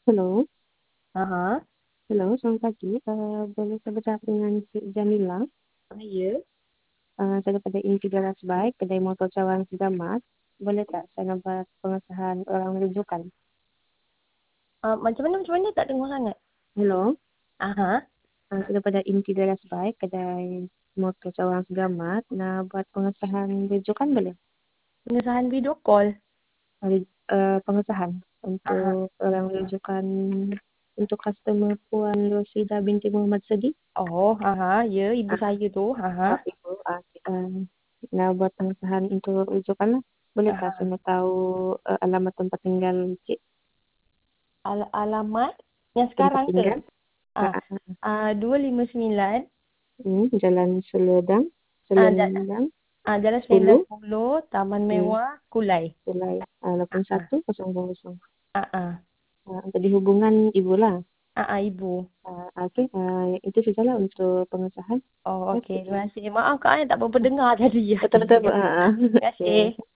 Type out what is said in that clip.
Halo, Aha, halo, selamat pagi. Boleh saya bercakap dengan Cik Jamila? ya. Saya daripada Inti Garas Baik, Kedai Motor Cawangan Segamat. Boleh tak saya nampak pengesahan orang rujukan? Macam mana tak dengar sangat? Halo, Aha, saya daripada Inti Garas Baik, Kedai Motor Cawangan Segamat. Nak buat pengesahan rujukan boleh? pengesahan video call. Pengesahan Aha. untuk orang rujukan untuk customer Puan Rosida binti Muhammad Sedi. Oh, aha, ya, ibu saya tu. Aha. Ibu, nak buat pengesahan untuk rujukan lah. Boleh tak Aha. saya nak tahu alamat tempat tinggal Cik? Alamat yang Tempat sekarang ke? tinggal? Ah, 259. Jalan Selendang, Ah, ja- Selendang Jalan Selendang 10, 10, Taman hmm, Mewah, Kulai. Julai Ah, 8100. ah, ah, Jadi hubungan ibu lah. ibu. Okey, itu sajalah untuk pengesahan. Oh, okey. Okey. Terima kasih. Maaf Kak, tak berapa dengar tadi. Betul-betul. Terima kasih. Okey.